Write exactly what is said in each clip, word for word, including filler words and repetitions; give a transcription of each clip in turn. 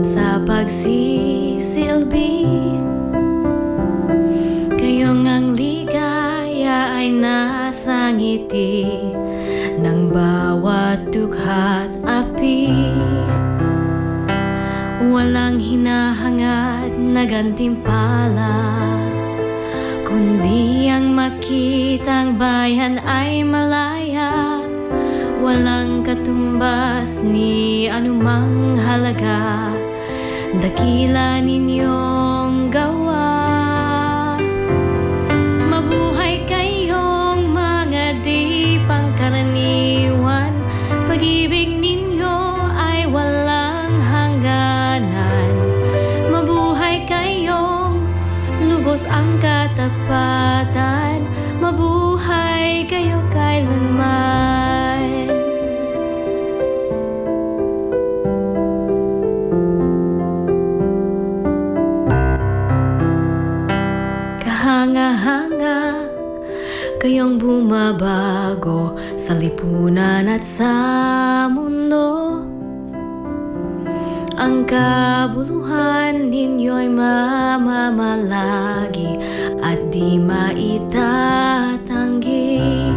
sa pagsisilbi. Kayong ang ligaya ay nasa ngiti ng bawat dugha't api. Walang hinahangad na gantimpala, kundi ang makitang bayan ay malaya. Walang katumbas ni anumang halaga, dakila ninyong gawa. Mabuhay kayong mga di pangkaraniwan, pag-ibig ninyo ay walang hangganan. Mabuhay kayong lubos ang katapatan, mabuhay kayo kailanman. Kahanga-hanga kayong bumabago sa lipunan at sa mundo. Ang kabuluhan ninyo'y mamamalagi at di maitatanggi.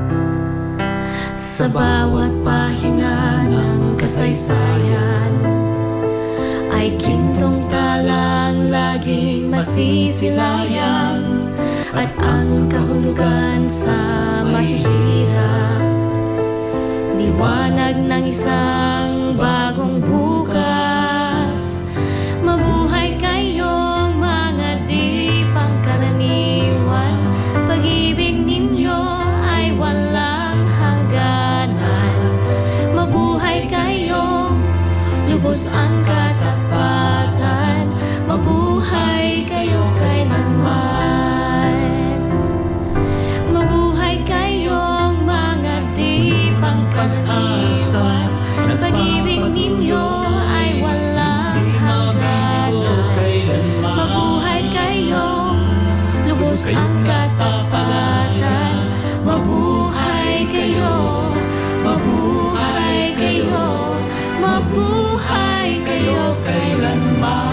Sa bawat pahina ng kasaysayan ay gintong talang laging masisilayan, at ang kahulugan sa mahihirap, liwanag ng isang bagong bukas. Mabuhay kayong mga di pangkaraniwan, pag-ibig ninyo ay walang hangganan. Mabuhay kayong lubos ang katapatan, mabuhay kayo kailanman. Mabuhay kayong mga di pangkaraniwan, pag-ibig ninyo ay walang hangganan. Mabuhay kayong lubos ang katapatan, mabuhay kayo, mabuhay kayo, mabuhay kayo kailanman.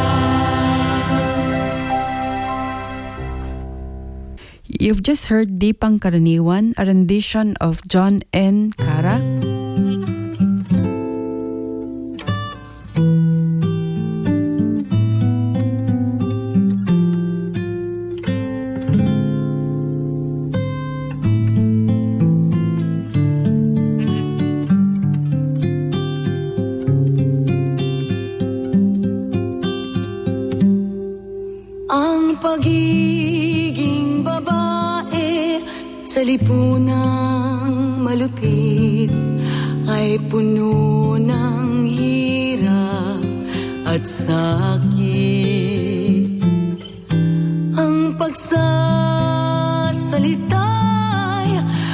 You've just heard Di Pangkaraniwan, a rendition of John N. Cara. Ang pagiging babae sa lipunang malupit ay puno ng hirap at sakit. Ang pagsasalita'y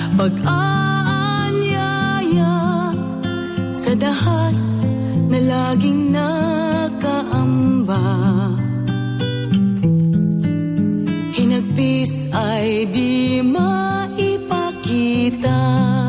pag-aanyaya sa dahas na laging nakaamba. Hinagpis ay di maipakita.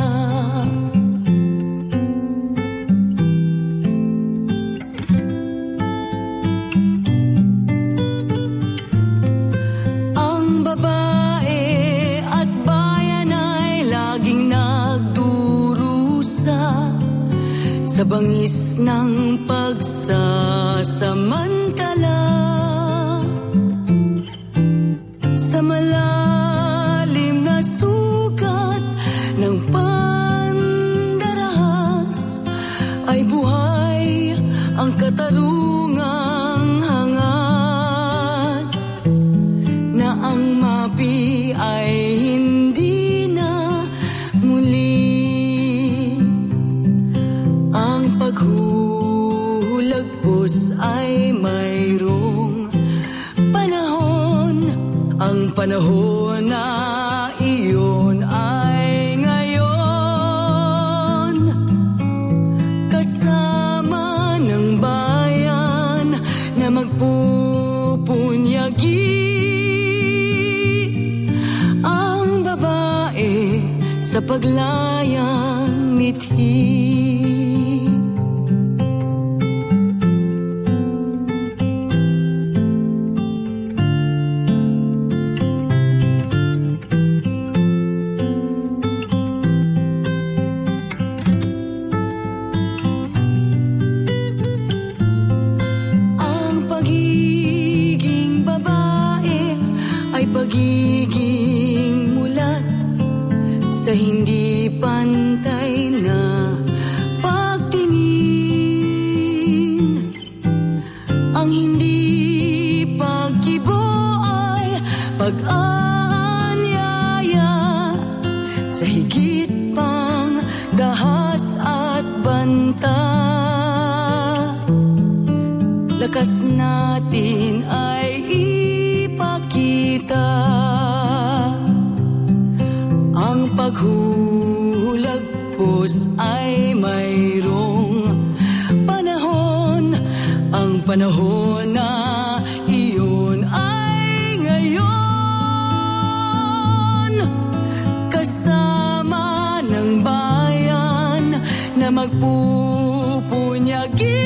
Ang babae at bayan ay laging nagdurusa sa bangis ng pagsasamantala. Sa malalim na sugat ng pandarahas ay buhay ang katarungang hangad, na ang mapi ay hindi na muli. Ang paghuhulagpos ay mayroong panahon. Ang panahon na iyon ay ngayon. Kasama ng bayan na magpupunyagi, ang babae sa paglayang mithi. landas natin ay ipakita. Ang paghuhulagpos ay mayroong panahon. Ang panahon na iyon ay ngayon. Kasama ng bayan na magpupunyagi.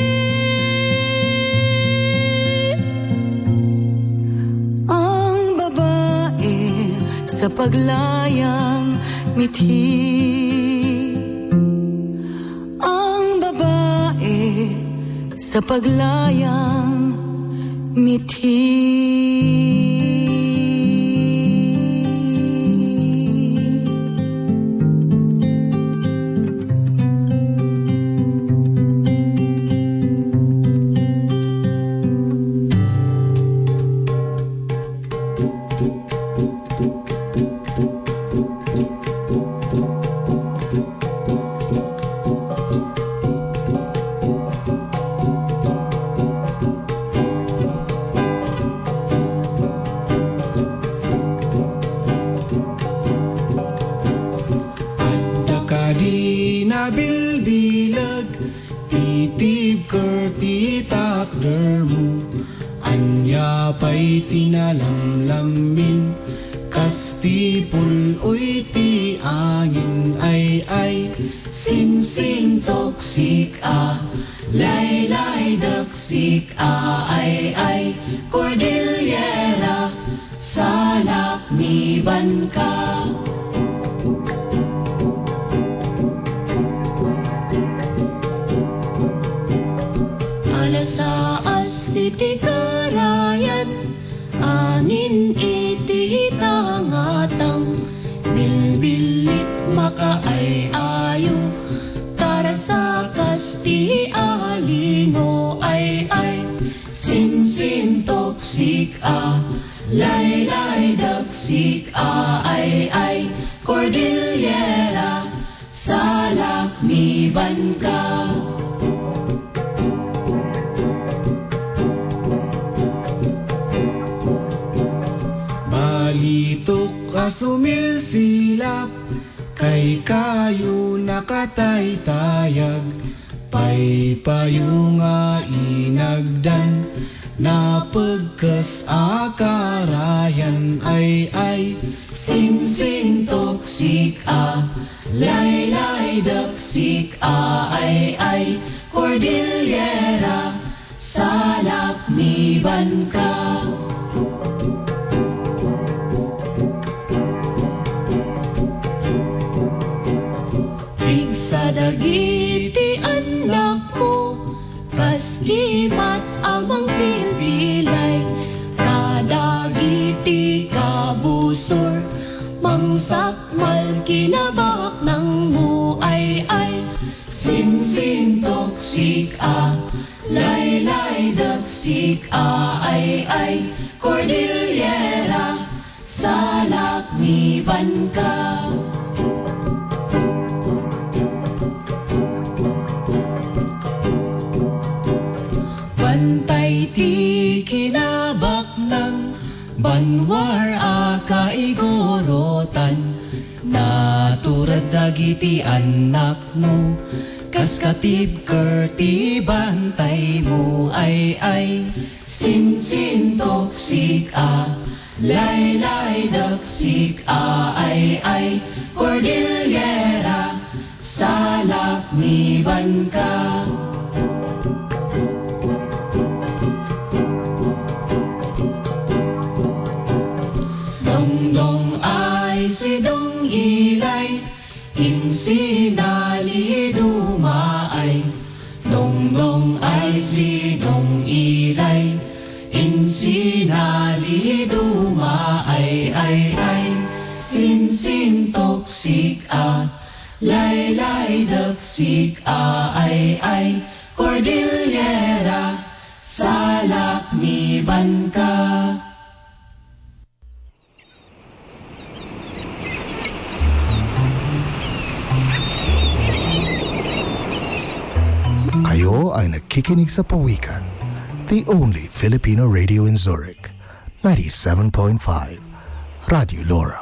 Ang babae sa paglayang mithi. Ang babae sa paglayang mithi. Bilbilag, titib kerti takder mo. Anya pa'y tinalamlamin, kastipul uy ti angin ay ay. Sin-sin toksik a, lay-lay daksik a ay ay. Cordillera, salak mi banka. Alasaas iti karayan, anin iti tangatang. Bilbilit makaay ayo, karasakas ti alino ay ay. Sin-sin toksik a, lay-lay daksik a ay ay. Cordillera, salak mi banka. Balitok asumilsilap, kay kayo nakataytayag. Pay payo nga inagdan, napagkas akarayan ay ay. Sin-sin toksik a, lay-lay daksik a ay ay. Cordillera, salak mi banka. Dagiti anak mo, kaskimat amang bilbilay. Kadagiti kabusor, mangsakmal kinabak ng mo ay ay. Sin-sin toksik a, lay-lay daksik a ay ay. Cordillera, salak mi banka. Bantay ti kinabak ng banwar a kaigorotan. Naturad dagiti anak mo, kaskatib kerti bantay mo ay ay. Sin-sin toksik a, lay-lay daksik a ay ay. Cordillera, salak mi banka. Dong ay sidong ilay, insinali dumaay. Dong ay sidong ilay, insinali dumaay ay ay. Sin-sin toksik a, lay-lay daksik a ay ay. Cordillera, salak mi banka. Kayo ay nakikinig sa Pawikan the only Filipino radio in Zurich, ninety-seven point five, Radio Laura.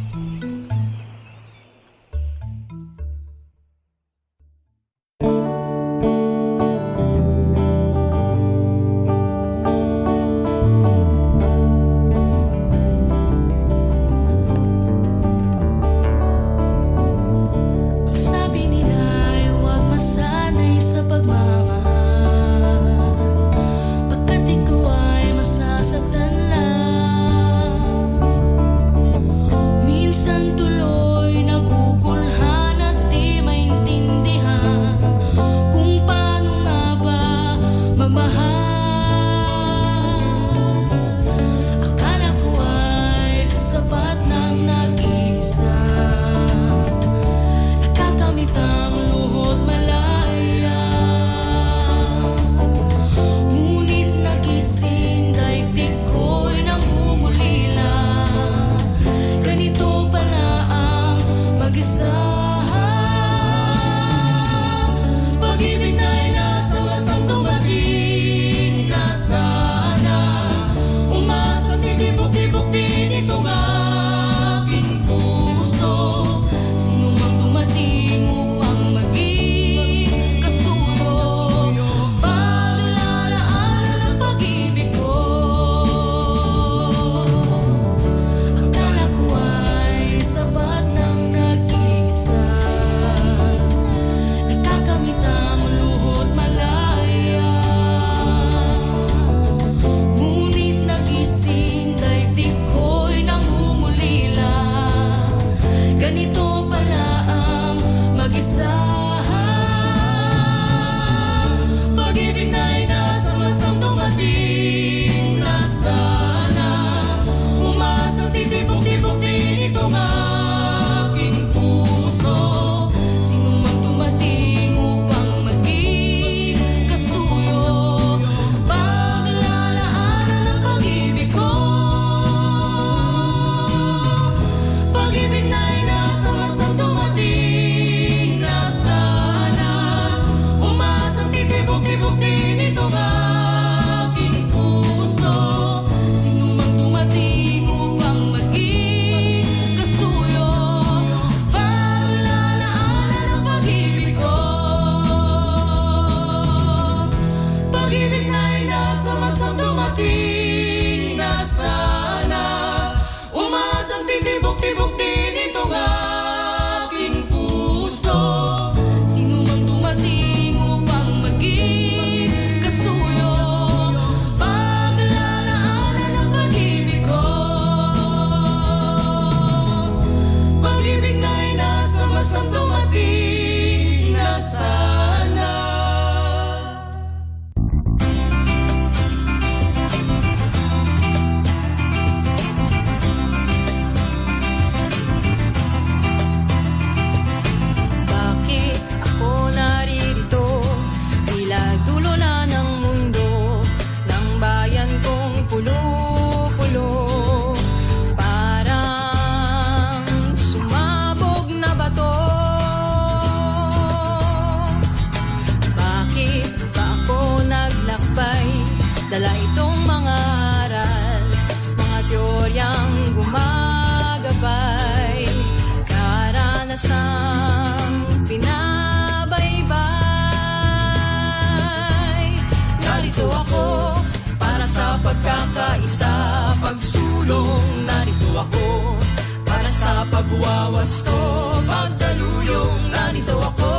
Pagwawasto, pagdaluyong narito ako,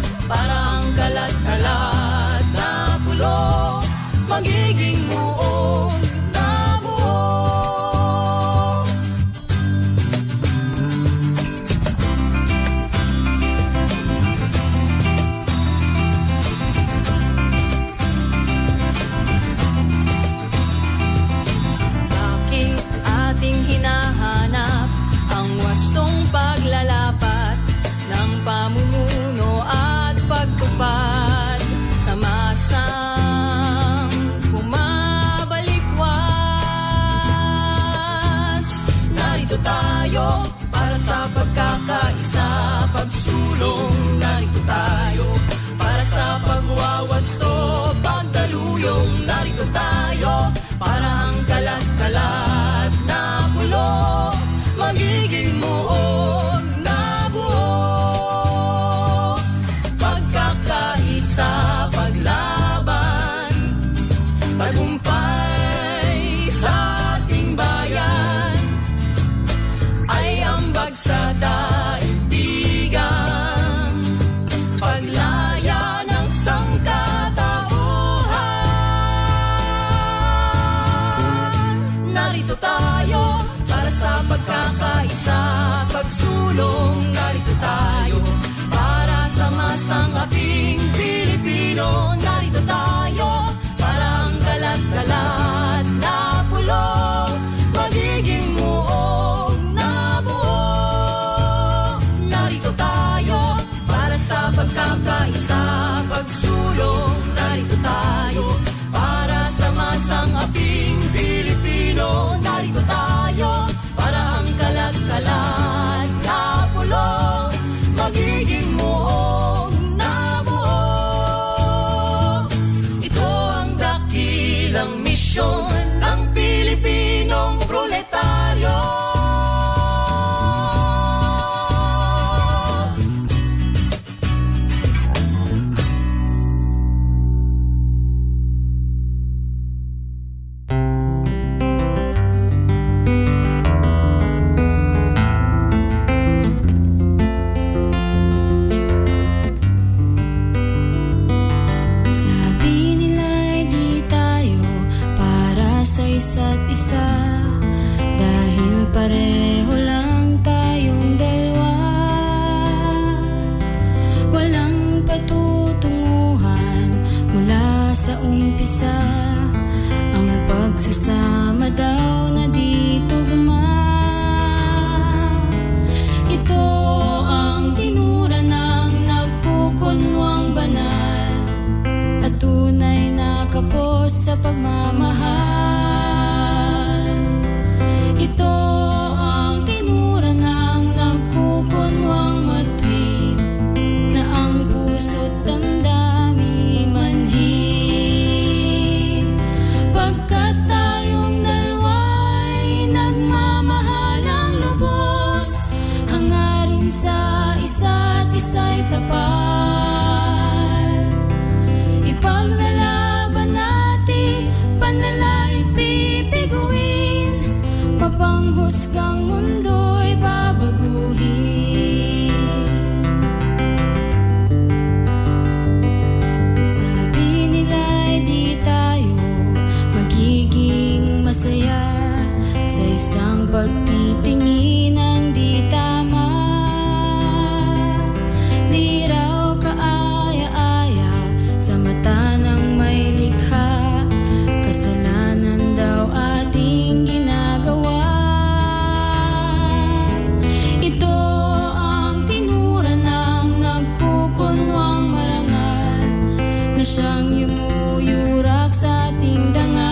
para ang kalat-kalat na pulo, magiging muong na buo. Bakit ating hinahanap ang wastong paglalapat ng pamumuno at pagtupad sa masang pumapalit? sa umpisa, ang pagsasama daw na di tugma. Ito ang tinura ng nagkukunwang banal at tunay na kapos sa pagmamahal. Ito ang tinura ng nagkukunwang matwid na ang puso't damdamin manhid. Pagkat tayong dalawa'y nagmamahalang lubos, hangarin sa isa't isa'y tapat. Ipaglalaban natin, panalangin pipiguin, mapanghusgang mundo'y babaguhin. Sabi nila'y di tayo magiging masaya sa isang pagtitingin ng di tama. Di raw kaaya-aya sa mata ng may likha, kasalanan daw ating ginagawa. Ito ang tinura ng nagkukunwang marangal na siyang yumuyurak sa ating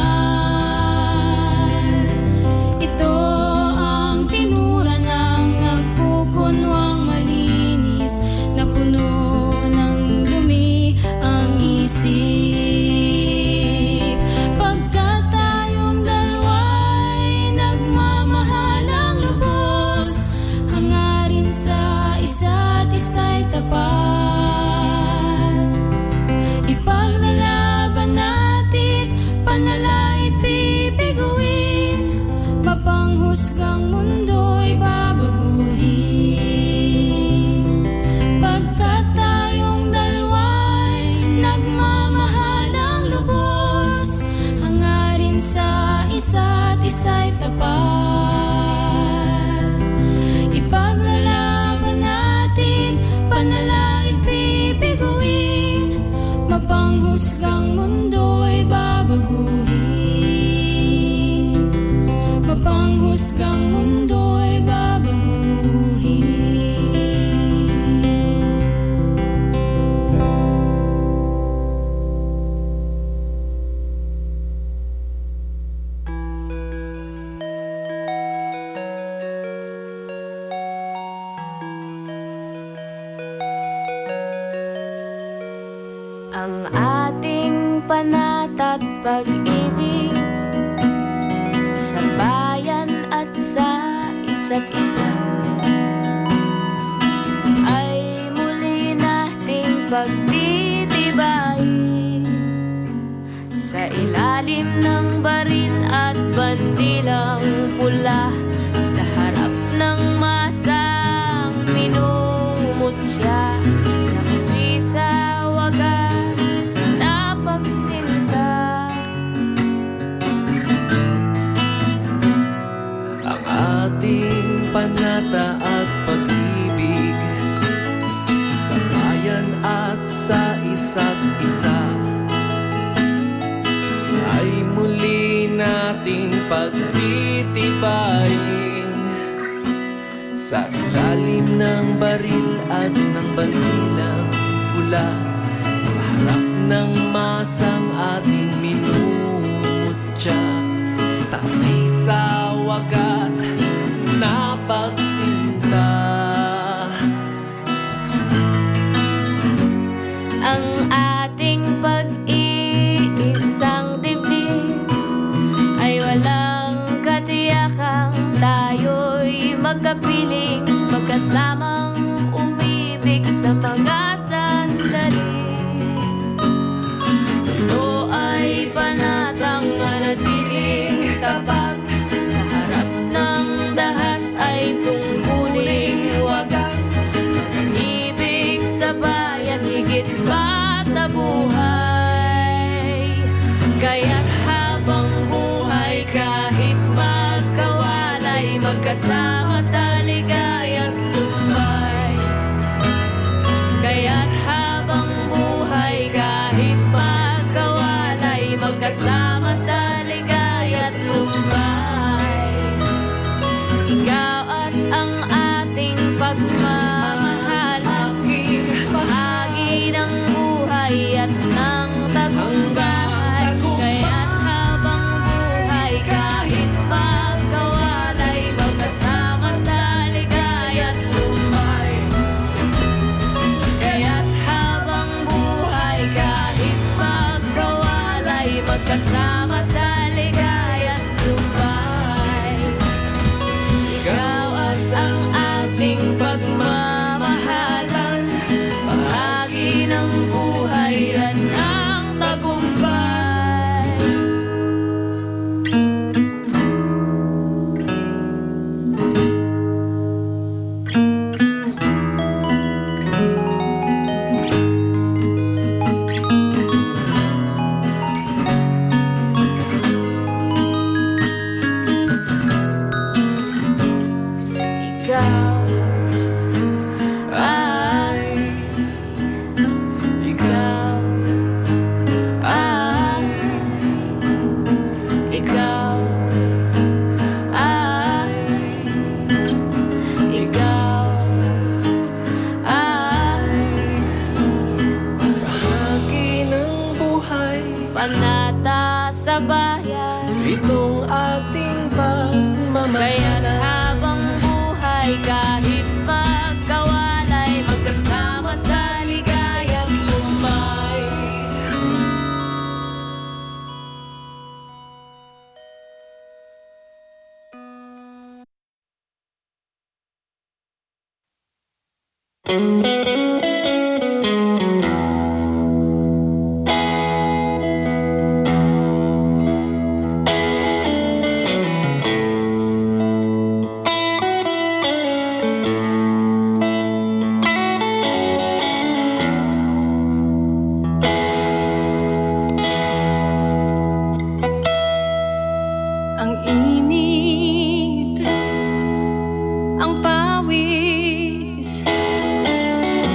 dangal. Ito ang tinura ng nagkukunwang malinis na puno ng dumi ang isip. Pagkat tayong dalawa'y nagmamahalang lubos, hangarin sa isa't isa'y tapat. Ipaglalaban natin, panalangin pipiguin, mapanghusgang mundo'y babaguhin. Pagkat tayong dalawa'y nagmamahalang lubos, hangarin sa isa't isa'y tapat. Ipaglalaban natin, panalangin pipiguin, mapanghusgang mundo'y babaguhin. Mapanghusgang mundo'y babaguhin. Ang ating panata't pag-ibig sa bayan at sa isa't isa ay muli nating pagtitibayin sa ilalim ng baril at bandilang pula, sa harap ng masang minumutya, saksi sa wagas na pagsinta. Ang ating panata at pag-ibig sa bayan at sa isa't isa ay muli nating pagtitibayin sa ilalim ng baril at ng bandilang pula, sa harap ng masang ating minumutya, saksi sa wagas na pagsinta. Ang ating pag-iisang dibdib ay walang katiyakang tayo'y magkapiling, magkasamang umibig sa mga sandali. Ito ay panatang manatiling tapat sa harap ng dahas ay tungkuling wagas. Ibig sa bayan higit pa sa buhay, kaya't habang buhay kahit magkawalay, magkasama sa ligaya't lumbay. Kaya't habang buhay kahit magkawalay, magkasama sa ligaya't lumbay. Ikaw at ang ating pagmamahalan, bahagi ng buhay at ng tagumpay. Kaya't habang buhay, kahit magkawalay, magkasama sa ligaya't lumbay. Kaya't habang buhay, kahit magkawalay, magkasama sa ligaya't lumbay. Ikaw at ang ating pagmamahalan, bahagi ng buhay at ng tagumpay. Ikaw ay, ikaw ay, ikaw ay, ikaw ay Bahagi ng buhay, panata sa bayan. itong ating Kaya't pagmamahalan. habang buhay, kahit magkawalay, magkasama sa ligaya't lumbay. Ang init, ang pawis,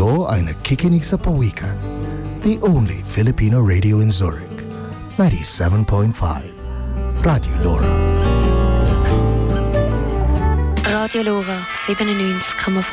Kayo ay nakikinig sa Pawikan, the only Filipino radio in Zurich. ninety-seven point five Radio Lora. Radio Lora, zevenennegentig komma fem.